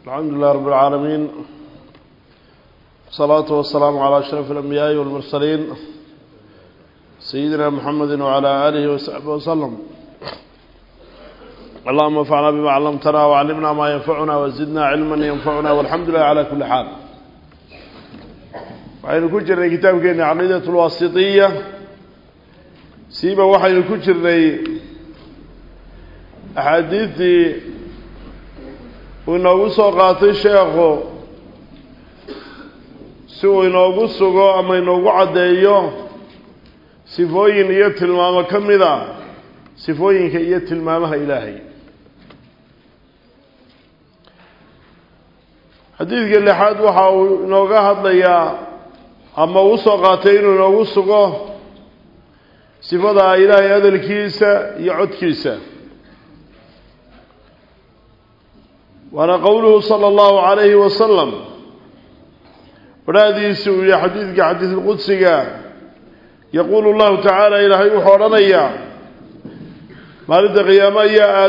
الحمد لله رب العالمين، والصلاة والسلام على أشرف الأنبياء والمرسلين سيدنا محمد وعلى آله وصحبه وسلم. اللهم انفعنا بما علمتنا وعلمنا ما ينفعنا وزدنا علما ينفعنا، والحمد لله على كل حال. وحين كجر كتاب كان عقيدة الواسطية سيبا وحين كجر أحاديث ونوغو سوقاتي الشيخ سوى نوغو سوغو أما نوغو عدايو صفوين إيات الماما كمدا صفوين كإيات الماما إلهي. حديث قال لحاد وحاو نوغا هدليا أما وسوقاتين ونوغو سوغو صفة إلهي هذا الكيسة يعد كيسة، وانا قوله صلى الله عليه وسلم ونادي سوء حديث القدسي يقول الله تعالى إلهي وحورنيا مالد قياما يا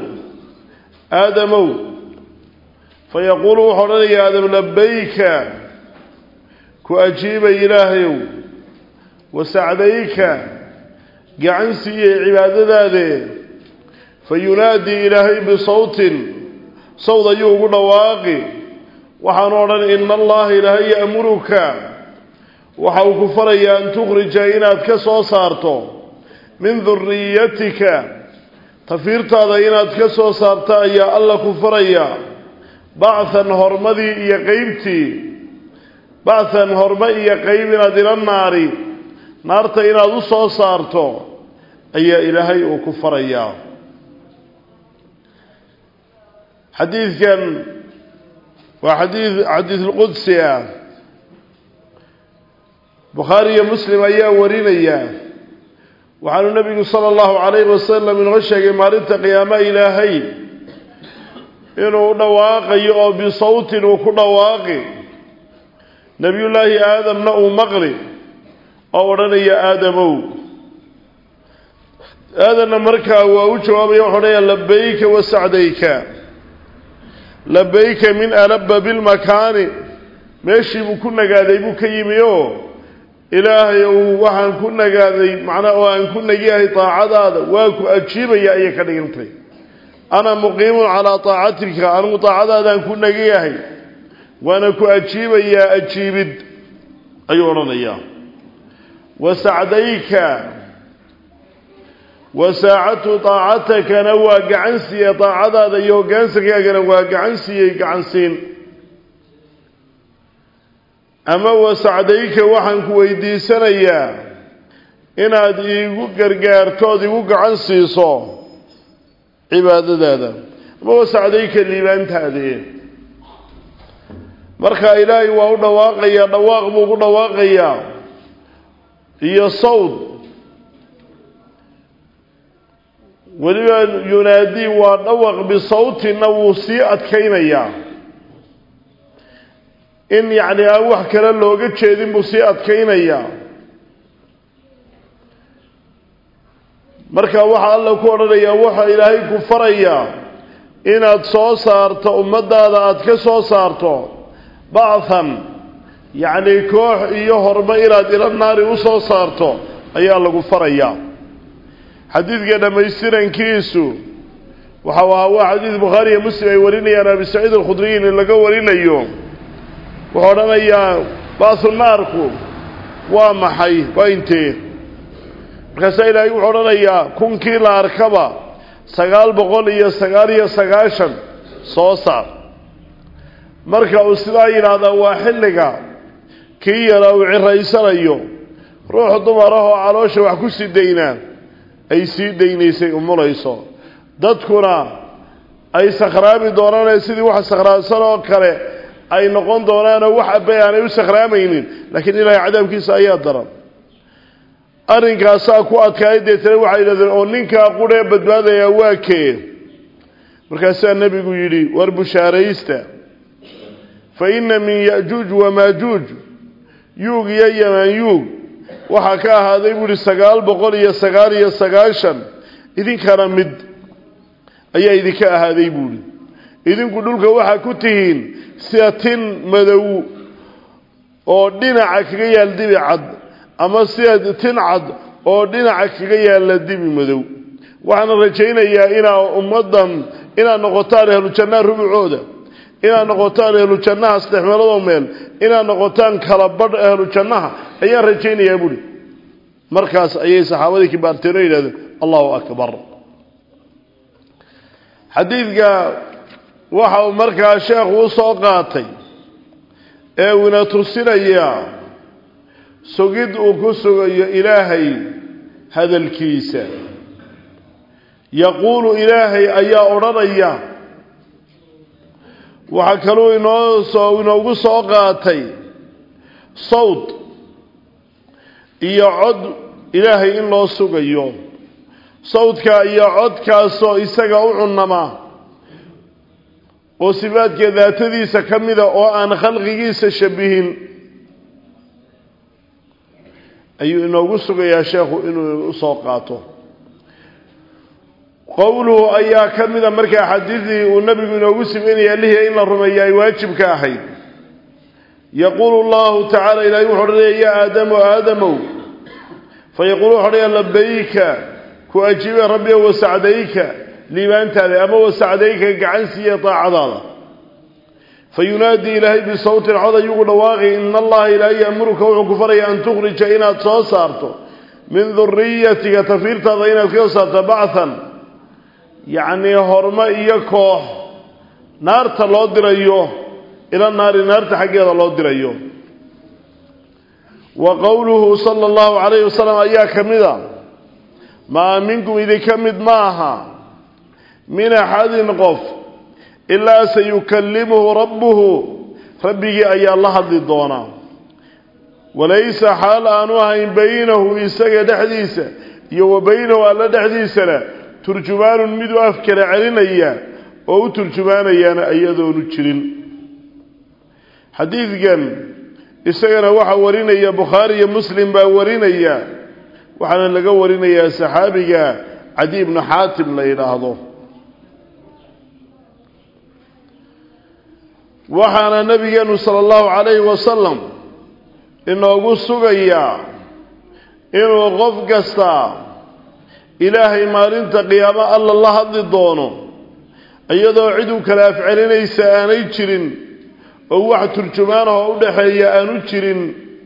آدم فيقول وحورنيا آدم لبيك كأجيب إلهي وسعديك قعنسي عبادة ذي فينادي إلهي بصوت صوت يوغو نواقي وحنورا إن الله إلهي يأمرك وحاو كفريا أن تخرج إناد كسو صارتو من ذريتك تفيرت هذا إناد كسو صارتا يا الله كفريا بعثا هرمدي يقيمتي بعثا هرمدي يقيمنا دل النار نارتا إناد سو صارتو أي إلهي وكفريا. حديث كان حديث القدسي بخاري مسلم أيها ورينيا وعن النبي صلى الله عليه وسلم من غشة مارت قيامة إلهي إنه نواقي أو بصوت وكل نواقي نبي الله آدم نأو مغري أو رني آدم مركا وأوجه ويوحني لبيك وسعديك لبيك من ألب بالمكان ماشي بكنا قاعدين بكيميو إلهي وحن كنا قاعدين معنا وأن كنا جاهي طاعة هذا واكو أجيب يا أي كلمتي أنا مقيم على طاعتك أنا مطاعة هذا أن كنا جاهي وأنا كو أجيب يا أجيب أيوة يا وسعديك وساعة طاعتك نوا قعنسي طاعة هذا يو قعنسك نوا قعنسي قعنسين أما وسعديك وحن كويدي سنيا إن هذه قرقارتو دي قعنسي صو عبادة هذا أما وسعديك اللي بانت هذه مرخى إلهي وهو نواقيا نواق نواقيا هي صوت ولما ينادي ونوغ بصوت نوصيئة كينيا إن يعني أوح كلا لوغة شيدين بصيئة كينيا مركا وحا الله كورنيا وحا إلهي كفريا إن أتصو صارت أمد هذا أتكسو صارت بعثا يعني كوح إيهر ميراد إلى النار وصو صارت أي الله كفريا. حديث كان ميسرا كيسو وحوا حديث بخاري مسلم يوريني أنا بسعيد الخضري اللي قورينا اليوم وحورنا يا باص الناركو ومحي وإنتي بخسائل أيو حورنا يا كون كيلا أركبا سقال بقول سقال سقاشا صوصا مركا أستدعي هذا واحد لك كي لو عريسان اليوم روح ضمره علوش وحكوش الدينان ay sii daynaysay umulayso dadkuna ay sakhraami doonaan sidii wax sakhraansan oo kale ay noqon doonaan wax abayaanay u sakhraamaynin laakiin ilaahay cadaabkiisa ayaa daran arrinkaas ku adkaaydeen waxa yiraahdeen oo ninka qudhe badbaadaya waa kee markaas nabigu yiri war bushaaraysta fa inna min ya'juj wa majuj yuug ya yaman yuug waxa ka ahaaday buri 999 idinkana mid ayaa idinka ahaaday buri idinku dhulka waxa ku tihiin siyatin madow oo dhinaca kaga yaal dibi cad ama siyatin cad oo dhinaca kaga yaal dibi madow waxaan rajaynayaa inaa ummadan inaa noqotaan ahlu janna rubucooda inaa noqotaan ahlu jannaha saddexmeelood meel inaa noqotaan kala badh ahlu jannaha ayaan rajaynayaa buri markaas ayay saxaabadii kibaarteen yiraahdeen Allahu akbar xadiidka waxa uu markaa sheekhu u soo qaatay ee uu tusinaya sugid uu ku sugayo ilaahay hadalkiisa يقول إلهي أيا أرانيا وحكالو إنوغو سوقاتي صوت يعد إلهي إنو سوغيو صوتك يعد كاسو إساقا أعنما وصفاتك ذات ذي سكمدة وأن خلقه سشبهين أيو إنوغو سوغيا شيخ إنو سوقاته قوله أيها كمذا مركا حديثي والنبي نوغسم إني أليه إلا الرمياء واجب كاحي يقول الله تعالى إلى يحرر يا آدم وآدم فيقول حريا لبيك كأجيب ربي وسعديك لما أنت أما وسعديك قعنسي طاعة فينادي إلهي بصوت العظى يقول واغي إن الله إلهي أمرك وعكفري أن تخرج إنا تصارته من ذريتك تفيرت ضينا كيوصة بعثا يعني هرما إياكوه نار تلو ديريو إلى النار نار تحقيها الله ديريو وقوله صلى الله عليه وسلم أيها كمدا ما منكم إذا كمد معها من أحد قف إلا سيكلمه ربه أي الله الضونا وليس حال أنواع بينه إساق دحديثة وبينه ألا دحديثة ترجمان مدو أفكر علينا أو ترجمان أيانا أيضا نجرين حديث قال إساقنا وحا ورينا يا بخاري يا مسلم با ورينا يا وحنا لقا ورينا يا صحابي عدي بن حاتم لا يلاحظه وحنا نبينا صلى الله عليه وسلم إنه قصوا إنه غف قصتا إلهي مارنت قيامة الله هذي الدونه أيضا عدو كلاف علينا يسأني جرين أو واحد ترجمانه أو دحيا أنو جرين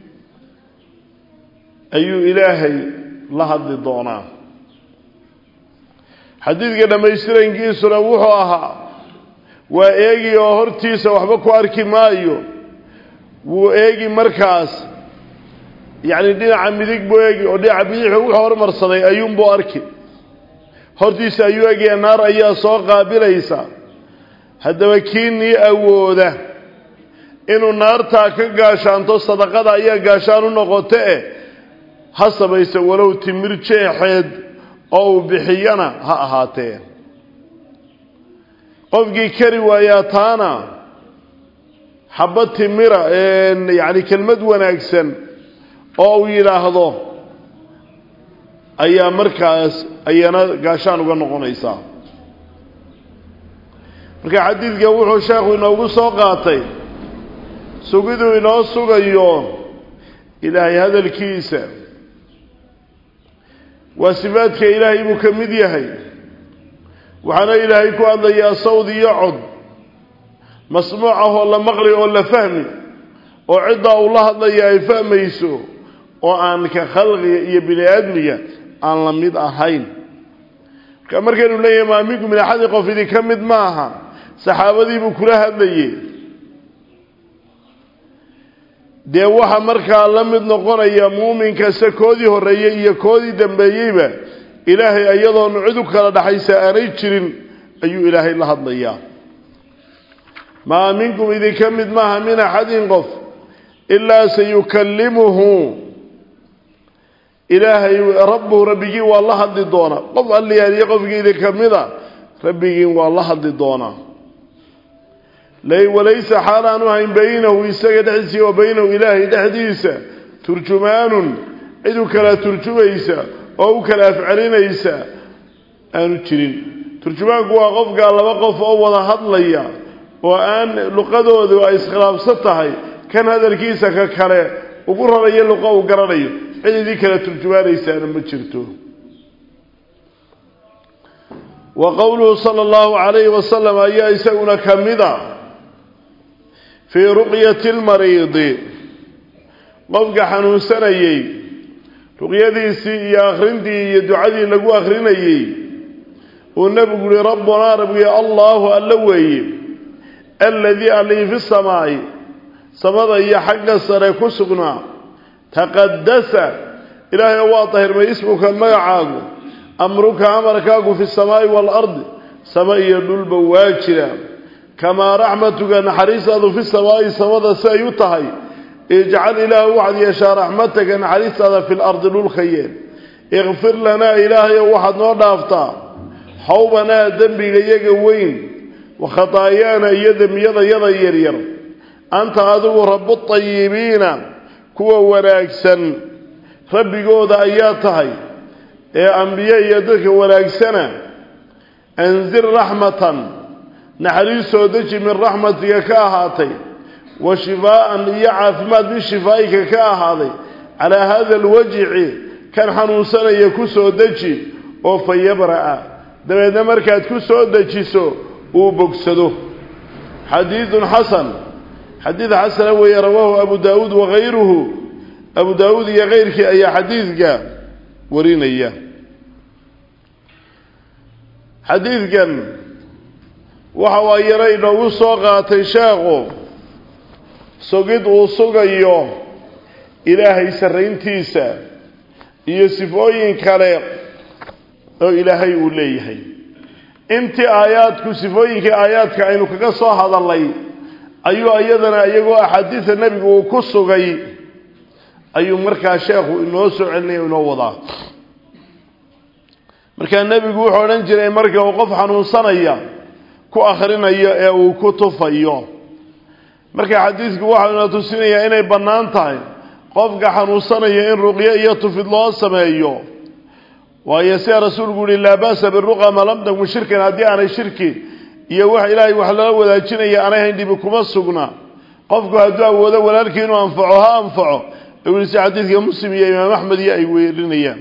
أي إلهي الله هذي الدونه حديث قد ما يسرين كيسر وحوها وإيجي وهرتيس وحبكو أركي مايو وإيجي مركز يعني دينا عميدك بويجي ودي عبيح وحور مرصدي أيوم بو أركي هرتيس أيوجي النار أيها صوغا بليسا هذا وكيني أوده إنو النار تاكن قاشان تو صدقاء أيها قاشانو نغطئه حسب يسولو تمر حيد أو بحيانا هاتين قفقي كري وياتانا حبت تمرة يعني كلمة وناكسن أو يلاحظه أي مركز أينا قاشان وقنقون إيسا marka xadiidka wuxuu sheekhu inoogu soo qaatay sugidu inoo sugayo ilaahay hadalkiisa waa sifaadka ilaahay buu ka mid yahay waxaana ilaahay ku hadlayaa sawd iyo cod masmuuc ah oo la maqli oo la fahmi oo cidda uu la hadlaya ay fahmayso oo aan ka khalqiga iyo bini'aadmiga aan la mid ahayn markaynu leeyahay ma minkum min ahad qof idin ka mid maaha saxaabadii buu kula hadlayay dee waxa markaa la mid noqonaya muuminka sakoodii horeeyay iyo koodii dambeeyayba ilaahay ayadoon cid u kala dhaxaysa aanay jirin ayuu ilaahay la hadlayaa ma minkum idin ka mid maaha min ahadin qof illa sayukallimuhu ilaahay rabbuhu rabbigi waa la hadli doona qof alliyay qofkii idin ka mida rabbigi waa la hadli doona وليس حالان بينه ويسجد وبينه إلهي دحديسة ترجمان إذ كلا ترجميسا أو كلا فعلينيسا أنو تشرين turjumaanku waa qofka laba qof oo wada hadlaya oo aan luqadoodu ay iskhilaafsan tahay kan hadalkiisa ka kale ugu rarayo luqa uu garanayo cidii kala turjumaanaysaana ma jirto wa qawluhu sallallahu alayhi wa sallam ayaa isaguna kamida fi ruqyati al-marid qofka xanuunsanayay ruqyadiisii iyo akhrintii iyo ducadii lagu akhrinayay oo nabigu yiri rabbana rabbi allah alla weeye alladhi alayhi fi samaa'i samada iyo xagga sare ku sugnaa taqaddasa ilaahay waa tahirmay ismuka magacaagu amruka amarkaagu fi samaa'i wal ardi sama iyo dhulba waajira kama rahmatuka naxariisadu fi samaa'i samada sayutahay ij'al ilaahu wa'd yasha rahmataka naxariisada fil ardi dhul khayr ighfir lana ilaahay waxad noo dhaaftaa hawbana dambiga iyaga weyn wa khataayana yadamiyada yaryar anta adigu rabbut tayyibiina kuwa wanaagsan rabbigooda ayaa tahay ee anbiya iyo dadka wanaagsana anzir rahmatan naxariisoo daji min rahmatika ka ahaatay wa shifaa'an iyo caafimaad min shifaa'ika ka ahaaday ala hada alwaj'i kan xanuunsanaya ku soo daji oo fayabra'a dabeedna markaad ku soo dajiso uu bogsado xadiidun xasan حديث حسن ويرواه أبو داود وغيره أبو داود يغيرك أي حديث جاء ورينا إياه حديث كان وحوى يرين وصغى تشاغو سقد وصغيو إلهي سرين تيسا يسفوين كريق أو إلهي أوليهي انت آياتك سفوينك آياتك عينك قصة هذا الله ayuu ayadana iyagoo axaadiisa nabiga uu ku sugay ayuu markaa sheekhu inoo soo celinay inoo wadaa markaa nabigu wuxuu oran jiray marka uu qof xanuunsanaya ku akhrinayo ee uu ku tufayo marka xadiisku waxa uu tusinayaa inay banaan tahay qofka xanuunsanaya in ruqyo iyo tufid loo sameeyo waayo si rasuulku yiri la baasa biruqa ma lam takun shirkan hadii aanay shirki iyo wax ilaahay wax la wadaajinaya aanay hindib kuma sugna qofku haduu awoodo walaalkii inuu anfaco uu xadiiska muslim iyo imaam ahmed ay weerinayaan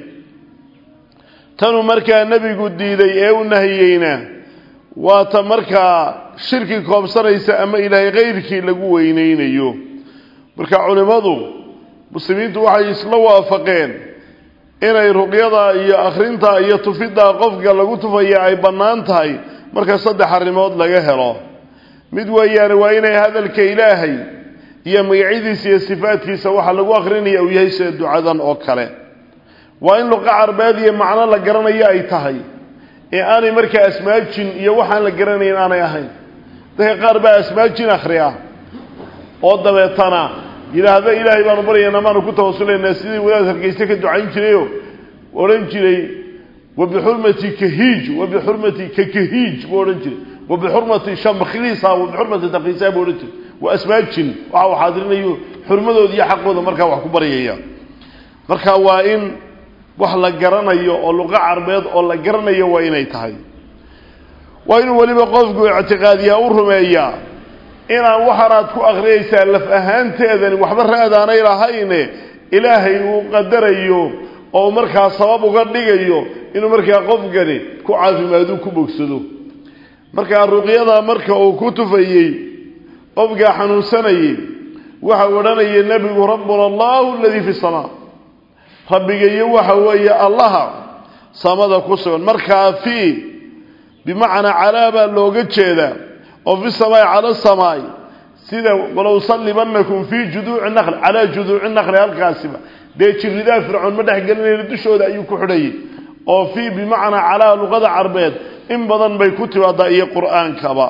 tanu markaa nabigu diiday ee uu nahiyayna waa ta markaa shirki koobsanaysa ama ilaahay qeyrkii lagu weyneynayo marka culimadu muslimiintu waxay isla waafaqeen inay ruqyada iyo akhrinta iyo tufida qofka lagu tufaya ay banaan tahay marka saddex arimood laga helo mid weeyaan waa inay hadalka ilaahay iyo magaciisa iyo sifaadkiisa waxa lagu akhrinayo uu yahay sida ducadan oo kale waa in luqa carbeed iyo macna la garanayo ay tahay ee aanay markaa asmaajin iyo waxaan la garanayn aanay ahayn dadka qaar baa asmaajin akhriya oo dabeetana yiraahdo ilaahay baan baryaynaa maanu ku tawassuleynaa sidii wadaad hargeysa ka ducayn jiray oran jiray وبحرمتي كهيج وبحرمتي ككهيج بورنجي وبحرمتي شمخليصا وبحرمتي تقيسا بورنجي واسماجين waxa xaadirinayo xurmadooda iyo xaqooda marka wax ku bariyaya marka waa in wax la garanayo oo luqa carbeed oo la garanayo waa inay tahay waa in waliba qofku i'tiqaadiya u rumeeya inaan waxaad ku akhriyaysaa laf ahaanteedan waxba raadaanay lahayn ilaahay uu qadarayo oo markaa sabab uga dhigayo inuu markaa qofkani ku caafimaado ku bogsado markaa ruqyada marka uu ku tufayay qofka xanuunsanayay waxa wadanaya nabigu rabbuna allah alladhi fi samaa rabbiga waxa weeye allah samada ku sugan markaa fi bimaana alaaba looga jeeda oo fi samaa ala samaa sida walaw sallibannakum fi juduu'i nakhl ala juduu'i nakhl halkaasiba deejirida fircoon ma dhaxgelinay dushooda ayuu ku xidhay oo fi bimaana ala luqada carbeed in badan bay ku timaada iyo quraankaba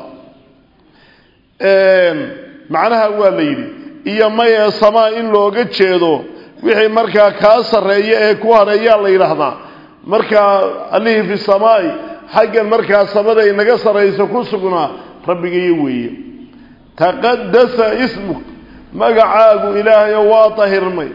macnaha waa leeydi iyo may samaa in looga jeedo wixii markaa ka sareeyo ee ku hareeya la yiraahdaa markaa alihi fi samaa xaggan markaa samada inaga sareyso ku sugnaa rabbiga weeye taqaddasa ismuk magacaagu ilaahay waa tahirmay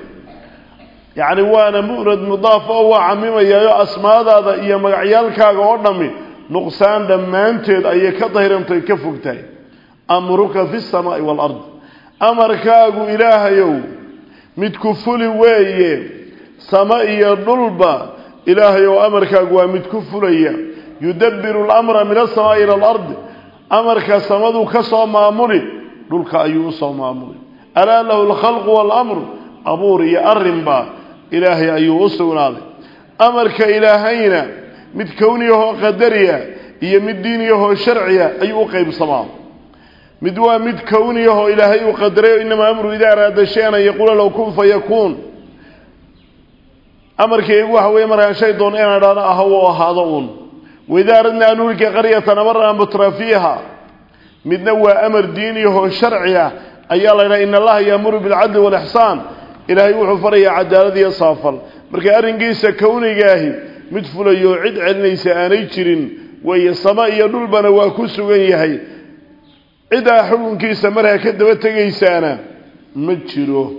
يعني وانا مؤرد مضاف او عميمه يا اسماء هذا iyo magacyaalkaaga oo dhami نقصان دمانتد أي كظهرن تكفكتاي أمرك في السماء والأرض أمركاغو إله يو متكفل ويه سماء يضلبا إله يو أمركاغو متكفل يدبر الأمر من السماء إلى الأرض أمرك سمدو كسو مامولي دولك أيو سو مامولي ألا له الخلق والأمر أبوري أرنبا إلهي أيو سوناد أمرك إلهينا متكونيه قدريا هي مدينيه شرعيا أيو قيب صمام مدوا متكونيه إلهي قدريا إنما أمره إذا أراد شيئا يقول له كن فيكون أمرك يقوح ويمر شيء دون أنا رانا أهو وهذا وإذا أردنا أن نلقي قرية نمر متر فيها مدنوى أمر دينيه شرعيا أيالا إن الله يأمر بالعدل والإحسان إلهي وحفرية عدالة صافل مركا أرنقيسة كوني جاهي مدفل يوعد علنيس آنيترين وهي السماء يدلبنا وكسو جاهي إذا حلون كيسة مرها كدبت جيسانا مجروه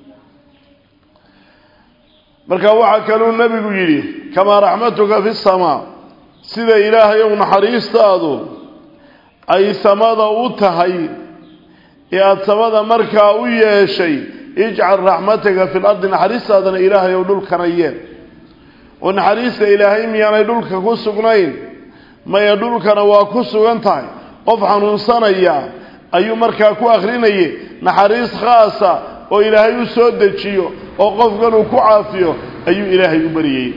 مركا وحكالوا النبي يقولي كما رحمتك في السماء سيدا إلهي ونحريست هذا أي سماد أوتهي يا سماد مركا أويا شيء اجعل رحمتك في الأرض نحريست هذا إلهي ودول كنيين ونحريست إلهي ميانا يدولك كسوغنين ما يدولك نواكسوغنتاي قفحا ننصانيا أي مركا كو أخريني نحريست خاصة وإلهي يسودتشيو وقفقنوا كعافيو أي إلهي يبريي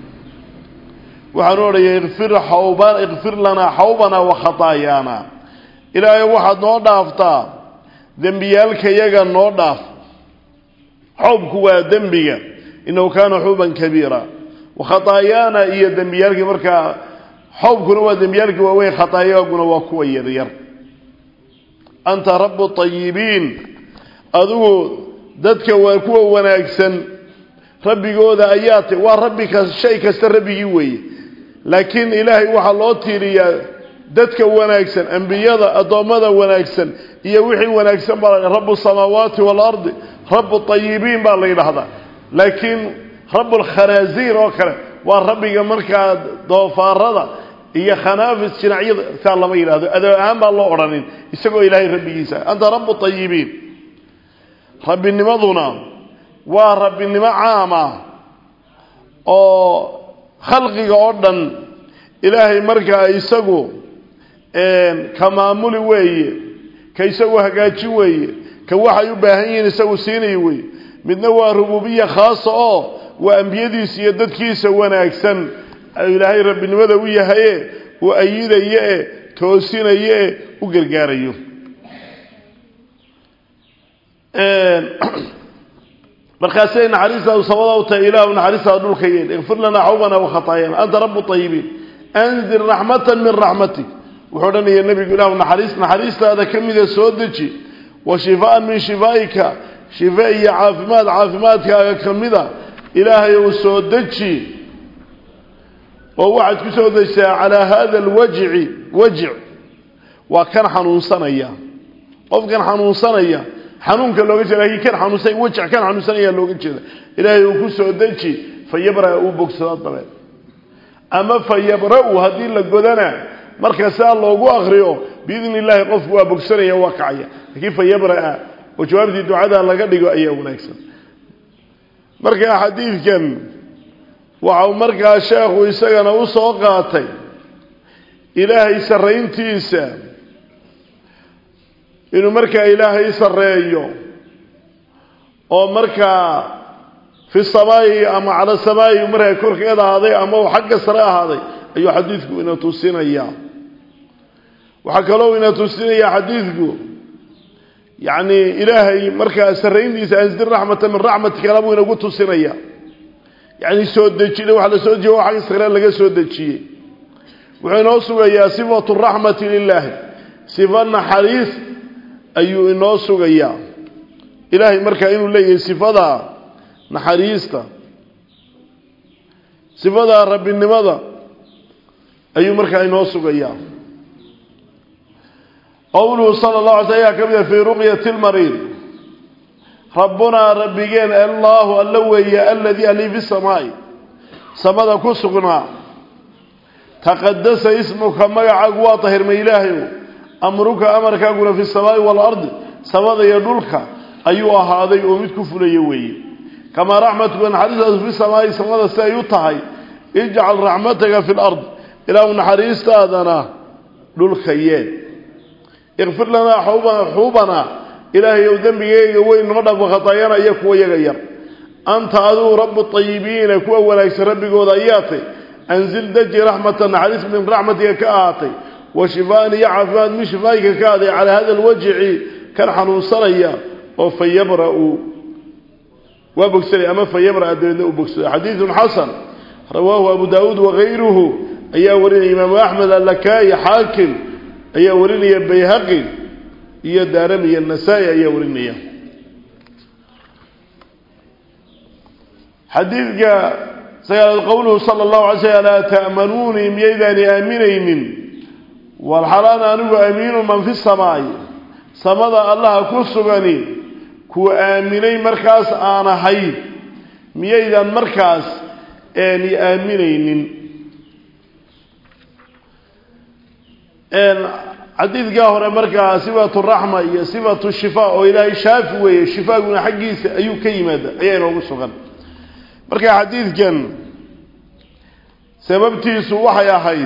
وحنور اغفر لنا حوبنا وخطايانا إلهي واحد نوضافتا ذنبيالك يغا نوضاف حوبك هو ذنبيا إنه كان حوبا كبيرا وخطايانا إيا ذنبيالك مركا حوبك هو ذنبيالك ووي خطاياك وكوى يرير أنت رب الطيبين أذو ذاتك وكوى وناكسن ربي قوذا آياتي وربك الشيء كستر ربي يوي لكن إلهي وحا الله تيريا ددك وناكسن أنبياء أضامدا وناكسن يوحي وناكسن رب السماوات والأرض رب الطيبين بالله هذا لكن رب الخنازير وكذا وربك مركا ضفاردا هي خنافس شنعيه ثال ما يراهدو هذا اهم الله اورانين اسغو الهي ربييسا انت رب الطيبين رب النمضنا ورب النما عامه او خلقي اوردن الهي مركا اسغو كمامل ويه كيسغو هغاجي ويه كوحي u baahan yihiin isagu siinay way midna waa rububiyya khaas oo waa anbiyadiisa iyo dadkiisa wanaagsan ilaahay rabbinimada u yahay oo ayidaye toosinaye u gargaarayo markaasay naxariista u sabada u tahay ilaahu naxariista dhulka yeed ighfir lana hawbana wa khataayana anta rabbut tayyibin anzil rahmatan min rahmatik wuxuu dhanay nabiga ilaahu naxariistaada kamida soo daji وشفاء من شفائك شفاء عافماتك كمذا إلهي وسودتشي ووعد كسودتشي على هذا وجع وكان حنون صنيا قف كان حنون صنيا حنون كان لو قلت لك كان حنون صنيا وجع كان حنون صنيا لو قلت لك إلهي وكسودتشي فيبرأ أبوك صلاة طبعا أما فيبرأ هذه لقدنا مركز الله وأغريه بإذن الله قف أبوك صنيا واقعية كيف يبرأ وجوابتي دعاء لقد دغو ايا وناكسن marka xadiidkan waxa marka sheekhu isagana u soo qaatay ilaahay sareyntiisa inuu marka ilaahay sareeyo oo marka fi samaa'i ama ala samaa'i marka korkeeda ahaaday ama xagga sare ahaaday ayuu xadiidku inuu tusinaya waxa kale oo inuu tusinaya xadiidku يعني إلهي مركز سرين أنزل رحمة من رحمتك لابونا قلت سنيا يعني سود دجي لو على سود جوا حق سرير لقى سود دجي وعناصر يا صفة الرحمة لله صفة حريص أيو عناصر يا إلهي مركز إنه لي صفة نحريسته صفة رب النمضة أيو مركز عناصر يا قوله صلى الله عليه وسلم في رقية المريض ربنا ربيين الله اللوي الذي ألي في السماء سمد كسقنا تقدس اسمك مقعك وطهر من إلهي أمرك أمرك أقول في السماء والأرض سماء يدلك أيها هذا يؤمدك فليوي كما رحمتك من حديث في السماء سماء سيطهي اجعل رحمتك في الأرض إلى أن حريست هذا للخيال اغفر لنا حوبنا إلهي وذنبي وين غضب وخطايانا يكوى يغير أنت أذو رب الطيبين كوى وليس ربك وضياتي أنزل دجي رحمة حديث من رحمتك كآتي وشفاني يعفان من شفايك كاذي على هذا الوجع كان حنوصريا وفيبرأ وبكسري أما فيبرأ وبكسري حديث حسن رواه أبو داود وغيره أيها وريني إمام أحمد اللكاي حاكم أيها وريني البيهقي أيها دارمي النسائي أيها وريني حديث جاء سيال قوله صلى الله عليه وسلم لا تأمنوني ميداني آمنين والحران أنه أمين من في السماء سمد الله كسغني كو آمنين مركز آنا حي ميدان مركز آني آمنين حديث قاهر مركز صفة الرحمة هي صفة الشفاء وإلهي شافوه الشفاء من حقيس أيو كيمة أيين وقصغن مركز حديث كان سببتي سوحة يا حيد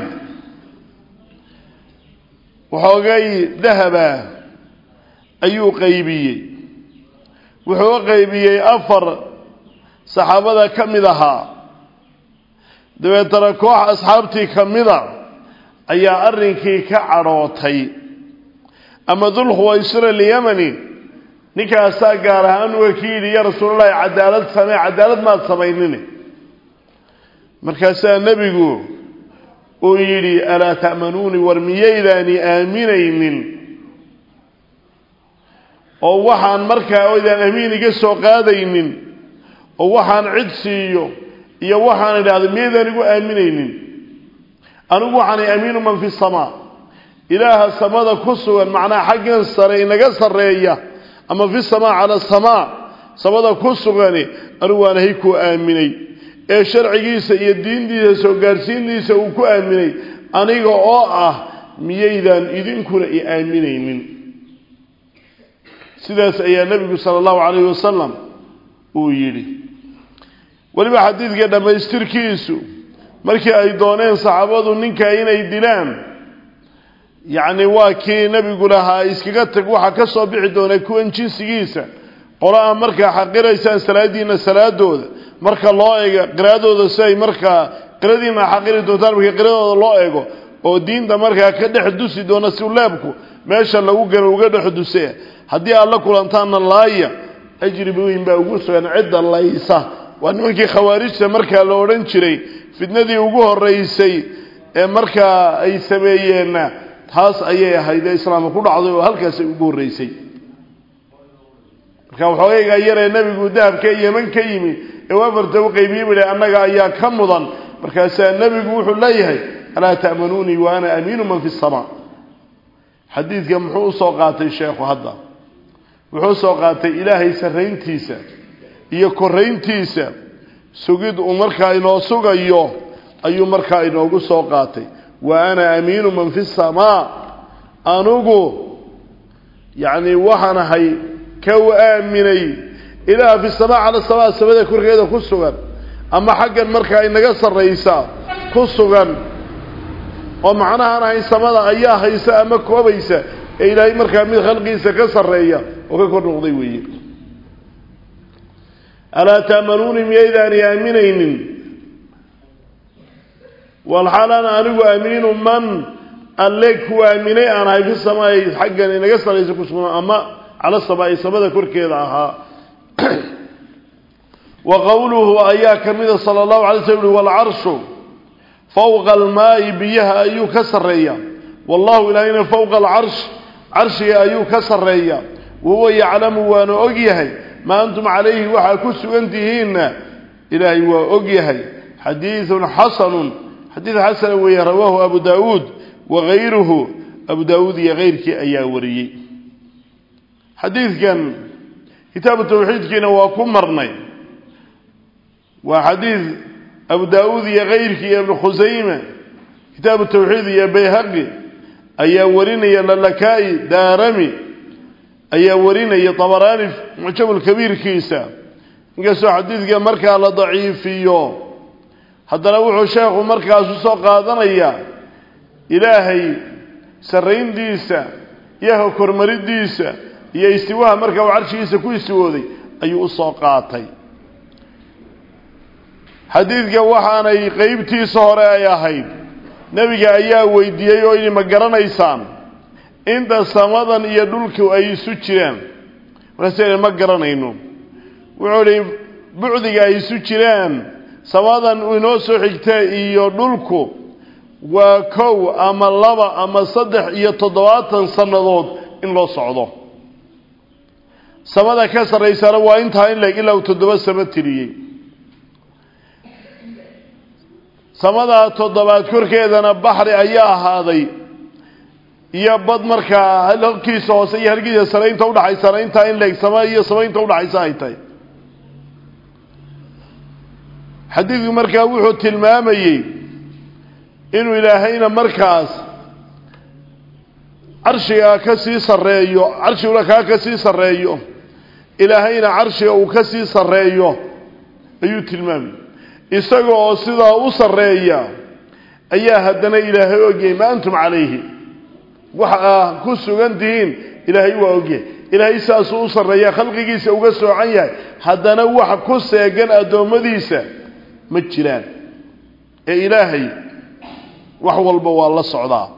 وحوغي ذهب أيو قيبي وحوغ قيبي أفر صحابة كمدها دوي تركوح أصحابتي كمدها أي أرنكي كعروتي أما ذو الخويسر اليمني نكا ساقارها أن وكيلي يا رسول الله عدالة سماء عدالة ما تصبينني مركزا النبي ويلي ألا تأمنوني ورمييلاني آمنين ووحان مركا وإذا أميني قسو قادين ووحان عدسيو يوحان إذا ميذاني آمنين أنه عن أمين من في السماء إله السماء كسوا معنى حقا سرين قصرية أما في السماء على السماء سماء كسوا أنه أنا هيكو آمني الشرع جيسا يدين ديسا وقارسين ديسا وكو آمني أنه أوعى مييدان إذن كنا آمنين سيداس أيها النبي صلى الله عليه وسلم ويلي ولما حديث قد ما يستركيسو markii ay dooneen saxaabadu ninka inay dilaan yaani waa kii nabigu lahaa iskaga tag waxa ka soo bixi doona kuwan jinsigiisa qolaa marka xaqiraysan salaadiina salaadooda marka loo eego qiraadooda say marka qiraadiina xaqiri doontaan marka qiraadooda loo eego oo diinta marka ka dhex dusi doona si leebku meesha lagu galo uga dhex dusay hadii alla kulantaan laaya ajribuin baa ugu soo cid laysa waa nimankii khawaarijta marka la oran jiray fitnadii ugu horeysay ee marka ay sameeyeen taas ayay ahayd islaamku ku dhacday oo halkaas ugu horeysay marka waxooga yaree nabigu dahabka Yemen ka yimi ee wafarta u qaybiyay annaga ayaa ka mudan markaas nabigu wuxuu leeyahay ala ta'manuni wa ana aminu man fi as-sama xadiidka muxuu soo qaatay sheekhu hadda wuxuu soo qaatay ilaahay sareyntiisa iyo koreyntiisa sugid marka inoo sugayo ayuu marka inoogu soo qaatay wa ana aminu man fi samaa anugu yaani waxana hay ka aaminay ilaa fi samaa ala samaa sabada korkeeda ku sugan ama xaqan marka inaga sareysa ku sugan oo macnaha ay samada ayaa haysa ama koobaysa ilaahay marka mid khalqiisa ka sareeya oo ka kor noqday weeye ألا تأمنوني ميداني آمنين والحال أنا أنه آمنين من أليك هو آمنين أنا في السماء حقا إن قصر يسكسون أما على السماء السماء كركي لها وقوله أياك من صلى الله عليه وسلم والعرش فوق الماء بيها أيو كسرية والله إلهنا فوق العرش عرشي أيو كسرية وهو يعلم وأنا أجيهي ما أنتم عليه وحاكسوا أنتهين إلهي وأقيهي حديث حسن حديث حسن ويرواه أبو داود وغيره أبو داود يغيرك أيها وري حديث كان كتاب التوحيد كنا وكم مرني وحديث أبو داود يغيرك يا ابن خزيمة كتاب التوحيد يا بيهقي أي وريني للكائي دارمي أي وريني طبراني معجم الكبير كيسا قاسوا حديث مركا على ضعيف فيه حتى لو شيخ مركا سوق قادنيا إلهي سرين ديسا يهو كرمريد ديسا يستواها مركا وعرشيسا كو يستوودي أي أساقاتي حديث وحانا قيبتي صهر آياهي نبي أيها ويديي وإني مقرنا إيسان إنت سمضا يدلك أي سجران ونسأل مقرنا إنه وعلي بعدك أي سجران سمضا ونوسو حكتاء يدلك وكو أما اللبا أما صدح يتضواتا صندوط إن الله صعده سمضا كسر إيسان وإنتها إن لك إلا وتدبس سمتريه samada toddobaad korkeedana baxri ayaa ahaaday iyo bad marka halkiisa hoose iyo halkiisa saraynta u dhaxaysa inta in leeg sama iyo samaynta u dhaxaysa ay tahay xadiigu marka wuxuu tilmaamayay inuu ilaahayna markaas arshiga ka sii sareeyo arshiga ka sii sareeyo ilaahayna arshiga uu ka sii sareeyo ayuu tilmaamay isagoo sidaa u sareeya ayaa hadana ilaahay ogay ma antum calayhi waxa ku sugantiin ilaahay waa ogay ilaahay saas u sareeya khalqigiisa uga soocan yahay hadana waxa ku seegan adoomadiisa ma jiraan ee ilaahay wax walba waa la socdaa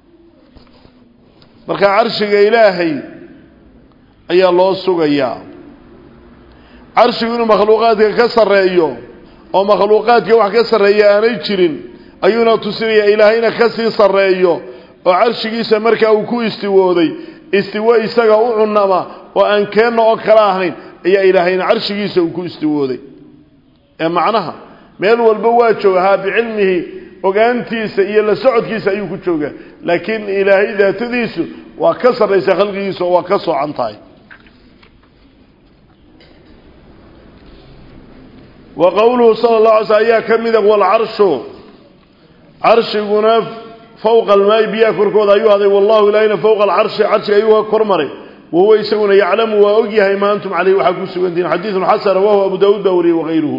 marka arshiga ilaahay ayaa loo sugayaa arshigu inuu makhluuqaadka ka sareeyo oo makhluuqaadka wax ka sareeya aanay jirin ayuuna tusinaya ilaahayna ka sii sareeyo oo arshigiisa marka uu ku istiwooday istiwa isaga u cunama oo aan keenno oo kala ahayn ayaa ilaahayna arshigiisa uu ku istiwooday ee macnaha meel walba waa joogaa biilmihi ogaantiisa iyo la socodkiisa ayuu ku joogaa laakiin ilaahay daatadiisu waa ka sareysa khalqigiisa oo waa ka soocantahay وقوله صلى الله عليه وسلم كمذا والعرش عرشنا فوق الماء بيا كركود أيها هذا والله إلينا فوق العرش عرش أيها كرمري وهو يسون يعلم وأوجه ما أنتم عليه وحكوا سوندين حديث حسن وهو أبو داود دوري وغيره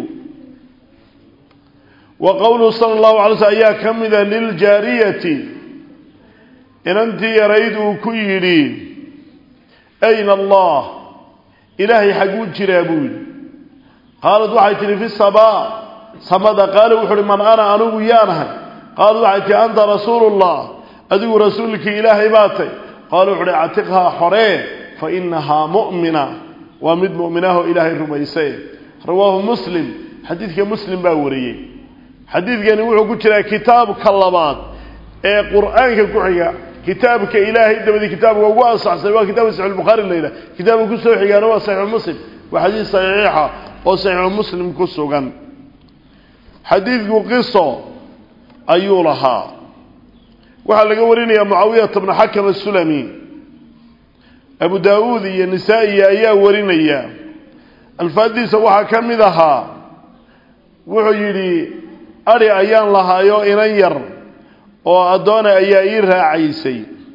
وقوله صلى الله عليه وسلم كمذا للجارية إن أنت يريد كيري أين الله إلهي حقود جرابون قالت وحيتني في السماء صمد قال وحر من أنا ويانها قال وحيتي أنت رسول الله أدو رسولك إلهي باتي قال وحر اعتقها حرين فإنها مؤمنة ومد مؤمناه إلهي الرميسي رواه مسلم حديثك مسلم باوري حديثك نوحو كتلا كتاب كلمات قرآنك كحيا كتابك إلهي دمدي كتابك وقواسع سواء كتاب صحيح البخاري الليلة كتابك كسوحي قالوا صحيح مسلم وحديث صحيحة وصحيح مسلم كسوغان حديث قصة أيولها وحال قولين يا معاوية بن حكم السلمي أبو داود يا نسائي يا ورين يا الفاديس وحا كمدها وحيري أري أيان لها يو إنير وأدون أيائيرها عيسي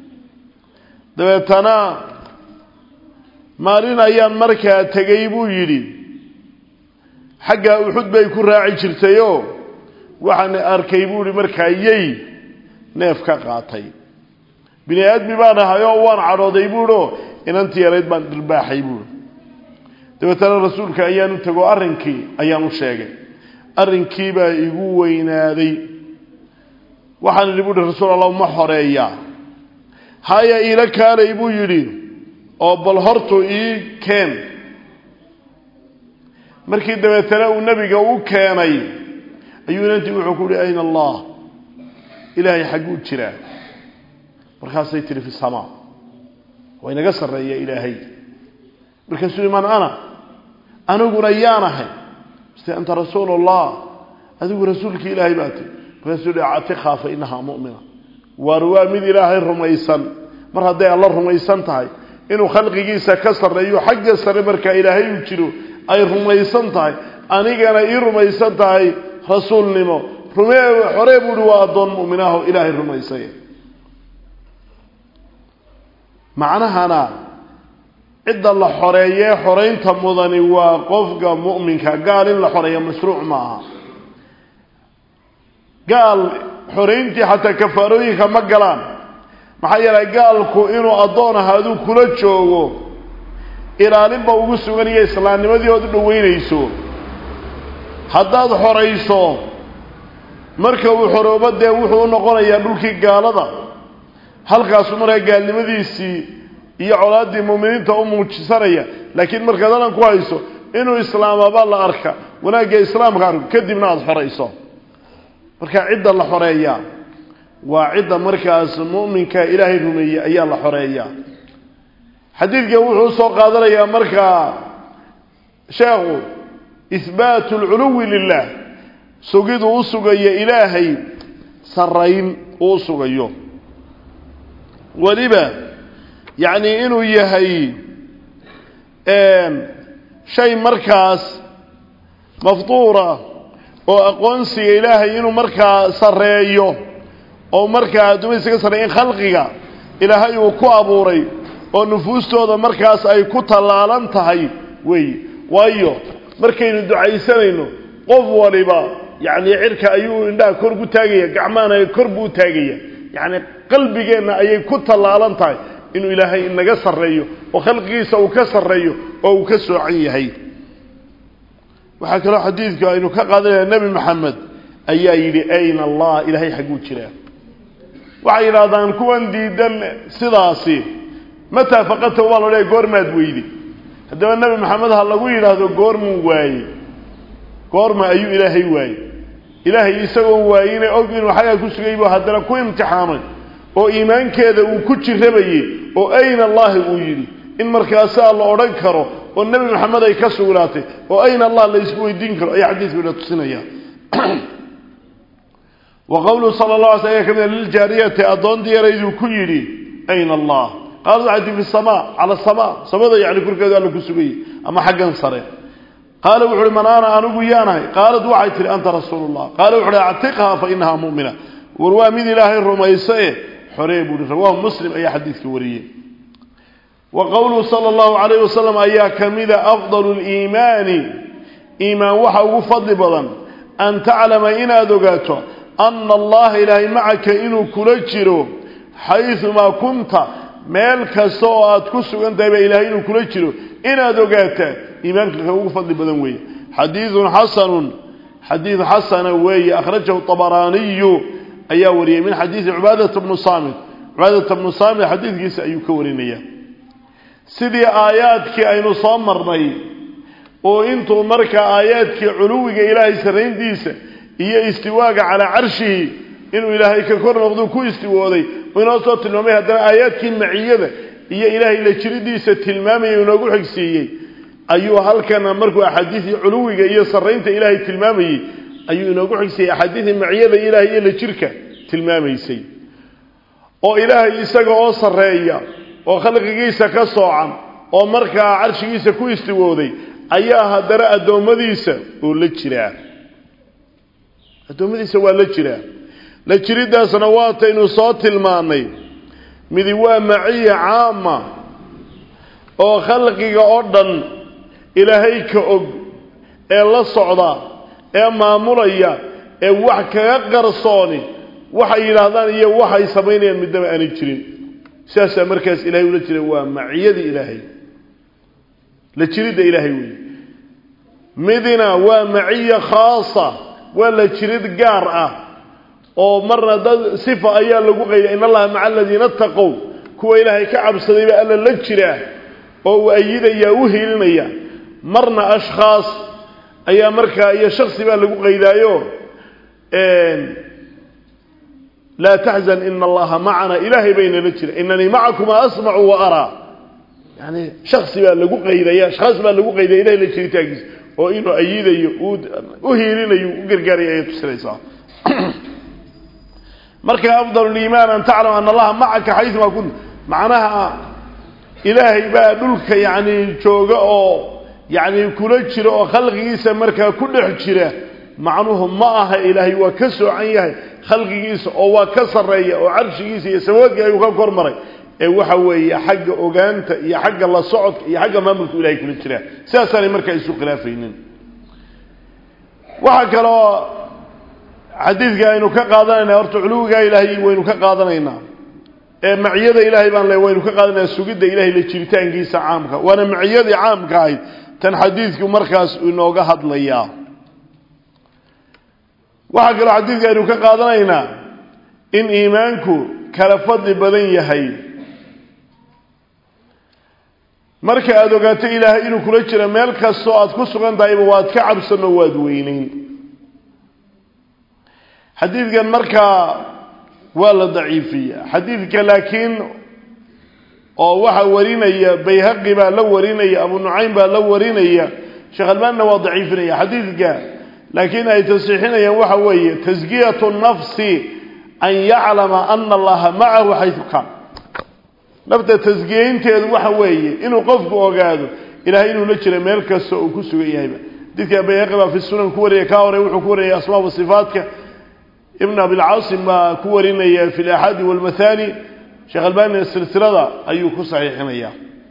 دبتنا مارين أيان مركا تقيبو يري حقا أحد بيكون راعي جرتيو وحن أركيبولي مركا يي نيفكا قاطي بني آدمي بانا هايو وان عروضي بولو إن أنت يريد بان درباحي بولو دبتنا رسولك أيانو تقو أرنكي أيانو الشيقي أرنكي با إيقو وينادي وحن اللي بولي رسول الله محوريا هايا إيلا كان إيبو يري oo bal hortu keen markii dabeetana uu nabiga u keenay ayuu intii wuxuu ku yiri ayna allah ilaahay xaquu jira markaasay tiri fi sama way naga sareeya ilaahay markaasuu iman anaguna yaanahay anta rasuulullah adigu rasuulkii ilaahay baati markaasuu atiqa fa inaha mu'mina warwa mid ilaahay rumaysan mar haday allah rumaysan tahay inuu khalqigiisa ka sareeyo xagga sare marka ilaahay u jiro ay rumaysan tahay anigana ii rumaysan tahay rasuulnimo حريب وأضن مؤمناه إلهي الرميسي معناها أنا عد الله حرية حرين تمضني وقفق مؤمنك قال إن الحرية مشروع معها قال حرينتي حتى كفارويك مقلان محيلا قالكو إنو أضون هادو كل جوغو إلى نبا وقسو غنية إسلام نمدي ودنو وينيسو حداد حريسو مركب حروبات دي وحو نقول يدولكي قالدا halkaas markaa gaalnimadiisii iyo colaadii muuminiinta u muujisanaaya laakiin markaadana ku hayso inuu islaamaba la arka wanaaga islaamka kadibna aad xoreyso marka cid la xoreeya waa cid markaas muuminka ilaahay rumeeyay ayaa la xoreeya xadiidka wuxuu soo qaadanayaa marka sheekhu isbaatu al-uluwi lillah sugidu u sugaya ilaahay sarayn u sugayo ولبا يعني إنه يهي شيء مركز مفطورة وأقوانسي إلهي إنه مركز سريو أو مركز دوميسك سريين خلقك إلهي وكو أبوري ونفوسته هذا مركز أي كتلالان تهي وأيو مركز الدعاء سنينه قف ولبا يعني عرك أيو إنها كربو تاقية قعمانا كربو تاقية يعني قلبينا أي كتلالان تهي إنه إلهي إنك سريو وخلقيسه وكسريو أو كسوعيه وحكى له حديثك إنه كقال النبي محمد أيها أين الله إلهي حقوق شراه وعير هذا كون ديدن صداسي متى فقدته والله ليه قرمة دويدي هذا النبي محمد هالقوي هذا قرم واي قرم أيو إلهي واي إلهي يسوي وايين أقبل وحياة كسجيبه هذا كون امتحان أو إيمان كذا وكتش ربيه أو أين الله ويدي إن مركز الله أرنكره والنبي محمد يكسر ولاته وأين الله اللي يسوي دينكره أي حديث ولا تسنيه وقوله صلى الله عليه وسلم كمان للجارية أضون دياريد كيري أين الله قال عندي في السماء على السماء سماء يعني كل كذا له كسبي أما حقا صريح قال وحر من أنا ويانا قال دعيت أنت رسول الله قال وحر اعتقها فإنها مؤمنة وروا من إله الرميسي حريب رواه مسلم أي حديث كوريه وقوله صلى الله عليه وسلم أيها كمذا أفضل الإيمان إيمان وحا فضل بضن أن تعلم إنا دقاته أن الله إلهي معك إنه كلجره حيثما كنت مالك سوءات كسو أنت إلهي إنه كلجره إنا دقاته إيمانك هو فضل بدنوي حديث حسن وي أخرجه الطبراني أي وريه من حديث عبادة بن صامت حديث كيس أيوك ورينيه سيدي آياتك أين صامرني وإنتو مركا آياتك علوك إلهي سرين ديسة هي استواء على عرشه إنه إلهي ككور نقضوا كو استواء دي وإنه صوت المامي هذا آياتك المعيدة هي إلهي لشريديسة تلمامي ونقول حكسيي أيها هل كان مركو أحاديث علوك هي سرينت إلهي تلمامي أيها نقول حكسيي أحاديث المعيدة إلهي إلا شركة تلمامي سي وإلهي إساق أصر رأيه وخلقيسا كصوعا ومركا عرشيسا كو استوودي اياها درا ادومديسا ولجيرا ادومديسا ولجيرا لجيريدا سنوات انو سو تلماني ميدي وا معيه عامه او خلقيغا او دن الهي ka og ee la socda ee maamulaya ee wax kaga qarsooni waxa yiraahdaan iyo waxa ay sameeyeen midaba aan jirin ساسا مركز إلهي ولا جري ومعيد إلهي لجريد إلهي وي مدينة ومعية خاصة ولا جريد قارئة أو مرة صفة أيها لقوقية إن الله مع الذين اتقوا كو إلهي كعب صديبا ألا لجري أو أيد يوهي لنيا مرنا أشخاص أيها مركا أيها شخص بأ لقوقية لا تحزن إن الله معنا إلهي بين لجرة إنني معكم أسمع وأرى يعني شخص بقى لقو قيدة شخص بقى لقو قيدة إلهي لجرة تاكس وإنه أيده يؤود أهيرين يقرقاري أيضا السليسة مركا أفضل الإيمان أن تعلم أن الله معك حيثما كنت معناها إلهي بقى دلك يعني شوقه يعني كل جرة وخلق يسا مركا كل حجرة macnuhu ma aha ilaahay waa ka soocan yahay khalqigiisa oo waa ka sareeya oo carshigiisa iyo sawaadka ayuu ka kormaray ee waxa weeye xagga ogaanta iyo xagga la socodka iyo xagga maamulka ilaahay kula jira sidaasana markaa isu khilaafaynin waxa kale oo xadiidka aynu ka qaadanaynaa horta culuwiga ilaahay waynu ka qaadanaynaa ee maciyada ilaahay baan leeyahay waynu ka qaadanaynaa sugidda ilaahay la jiritaankiisa caamka waana maciyada caamka ah tan xadiidku markaas inooga hadlayaa waxa kale xadiidka aynu ka qaadanaynaa in iimaanku kala fadli badan yahay marka aad ogaato ilaahay inuu kula jiro meel kasto aad ku sugan tahay waad ka cabsano waad weynayn xadiidkan marka waa la daciifiya xadiidka laakiin oo waxa warinaya bayhaqi baa la warinaya abu nucaym baa la warinaya sheekh albaanna waa daciifinaya xadiidka laakiin ay tasxiixinayaan waxa weeye tasgiyatu nafsi an ya'lama anna allaha ma'ahu haythu kan nafta tasgiyeynteedu waxa weeye inuu qofku ogaado ilaahay inuu la jiro meel kasta oo ku sugan yahay dadka bayhaqi baa fi sunan ku wariyay ka hore wuxuu ku wariyay asmaa wa sifaatka ابن أبي العاصم كورينيا في الأحاد والمثاني شغل بان السلسلة أيوك صحيحنا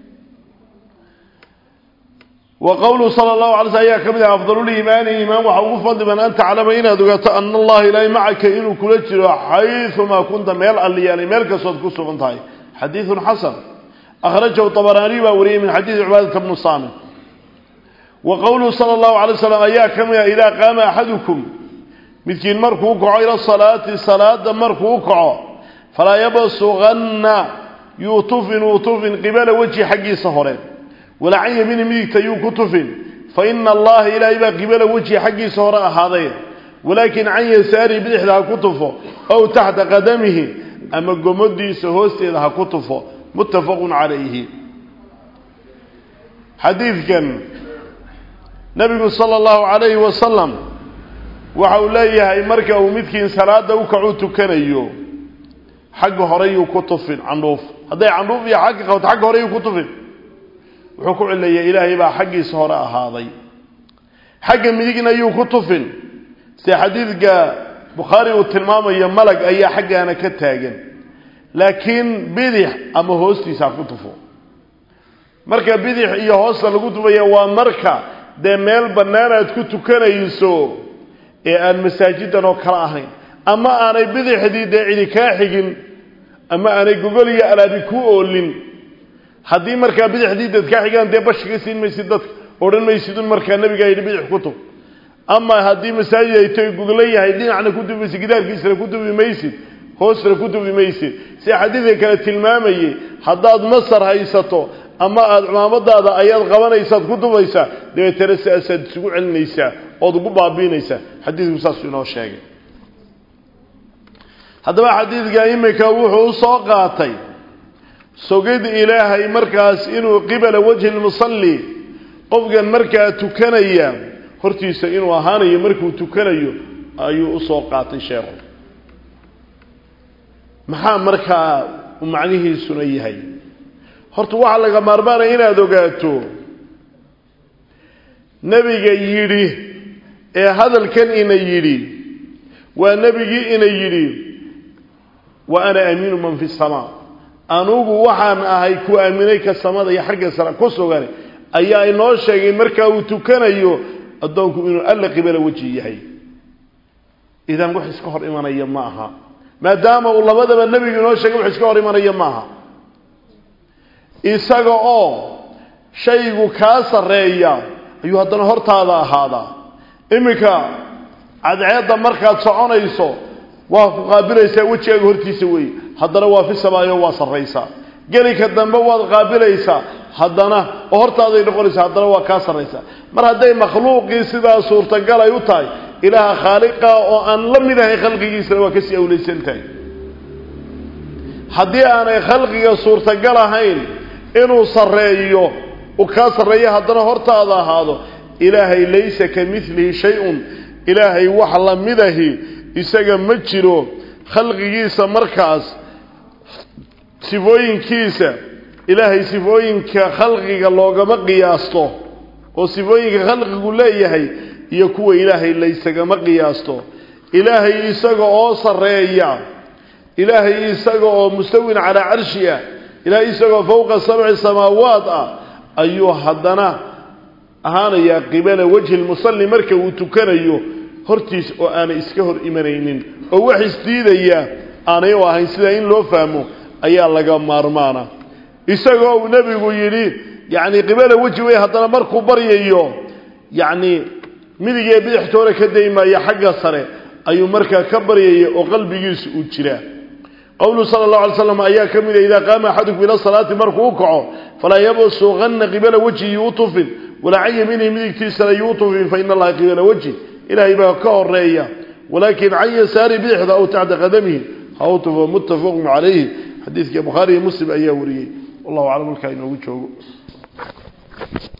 وقوله صلى الله عليه وسلم كمذا أفضل الإيمان إيمان وحقوق فضل من أنت على بينا دوقت أن الله إلهي معك إنه كلجر حيثما كنت ميل الليالي ميلك صدق سبنتهي حديث حسن أخرجه الطبراني ووريه من حديث عبادة بن الصامت وقوله صلى الله عليه وسلم كمذا إذا قام أحدكم midkiin markuu kaco ila salaada markuu kaco fala yabsughanna yutufin qibala wajhi xaqiisa hore wala ay min midigta yukutufin fa inna allaha ilaahi ba qibala wajhi xaqiisa hore ahaaday walakin an yasari bidixda kutufo aw tahta qadamihi ama gomodiisa hoosteeda ha kutufo muttafaqun alayhi hadithkan nabiga sallallahu alayhi wa sallam waxa uu leeyahay marka uu midkiin salaada u kaco tukanayo xaq hore uu ku tufin candoof haday candoof iyo xaq hore uu ku tufin wuxuu ku cilayay ilaahay baa xaqiisa hore ahaaday xaq midigna uu ku tufin si xadiidka bukhari uu tilmaamayo malag ayaa xaqana ka taagan laakiin bidix ama hoostiisa ku tufo marka bidix iyo hoosta lagu tufayo waa marka de meel banaanaad ku tukanayso ee aan masaajidan oo kala ahayn ama aanay bidixdii deecidi ka xigin ama aanay gogol iyo alaabi ku oolin hadii marka bidixdii dad ka xigaan de bashiga siin maysid dad oran maysid marka nabiga ay bidix ku tuf ama hadii masaajid ay tay gogol yahay dhinacna ku dubaysid gidaarkiisa ku dubi maysid hoosna ku dubi maysid si xadiidka kale tilmaamayay hadaad masar haysato ama aad cumaamadaada ayaad qabanaysaad ku dubaysa deetana saasad isugu celinaysa oo ugu baabiinaysa xadiidku saas inoo sheegay hadaba xadiidka imika wuxuu soo qaatay sugid ilaahay markaas inuu qibala wajhi musalli qofkan markaa tukanaya hortiisa inuu ahaanayo markuu tukanayo ayuu soo qaatay sheekhu maxaa markaa macnihiisu yahay horta waxa laga maarmaanay inaad ogaato nabiga yiri ee hadalkan ina yiri waa nabigi ina yiri wa ana aminu man fi samaa anugu waxaan ahay ku aaminay ka samada iyo xagga sare ku sugan ayaa inoo sheegay marka uu tukanayo adoonku inuu alla qibala waji yahay idan wax iska hor imanaya ma aha maadaama uu labadaba nabiga inoo sheegay wax iska hor imanaya ma aha isaga oo shaygu ka sareeya ayuu haddana hortaada ahaada imika cadceeda markaad soconayso waa ku qaabilaysaa wajiga hortiisa way haddana waa fi samaayo waa sareysa galika dambe waad qaabilaysaa haddana hortaada ay noqonaysaa haddana waa ka sareysa mar haday makhluuqi sidaa suurtagal ay u tahay ilaaha khaaliqa oo aan la mid ahay khalqigiisa waa ka sii awleysan tahay hadii aanay khalqiga suurtagal ahayn inuu sareeyo oo ka sareeyo haddana hortaada ahaado ilaahay laysa kamithlihi shay'un ilaahay wax la midahi isaga ma jiro khalqigiisa markaas sifooyinkiisa ilaahay sifooyinka khalqiga loogama qiyaasto oo sifooyinka khalqigu leeyahay يكو إلهي ليس كما قياسته إلهي إساقه صريا إلهي إساقه مستوٍ على عرشيا إلهي إساقه فوق 7 سماوات أيها هدنا أهانا يا قبال وجه المصلي مركب وتكريو هرتيس وأنا إسكهر إيمانين أو وحس ديديا أنا يوهين سيدين لو فهموا أيها لقى مارمانا إساقه نبي يريد يعني قبال وجهه هدنا مركب بريئيو يعني ميديا بيحتوره كديما يا حق صره أيو مركب كبريئيو وقلبي يسؤ جراه قوله صلى الله عليه وسلم أيها كميدة إذا قام أحدكم إلى الصلاة مركوكعه فلا يبصغن قبل وجهه يوطف ولا عي منه ملك تيسر يوطف فإن الله قبل وجهه إلى إباكه الرئية ولكن عي ساري بيحظ أو تحت قدمه خوطف متفق عليه حديث بخاري مسلم أيها وريه والله أعلم الكائن وجهه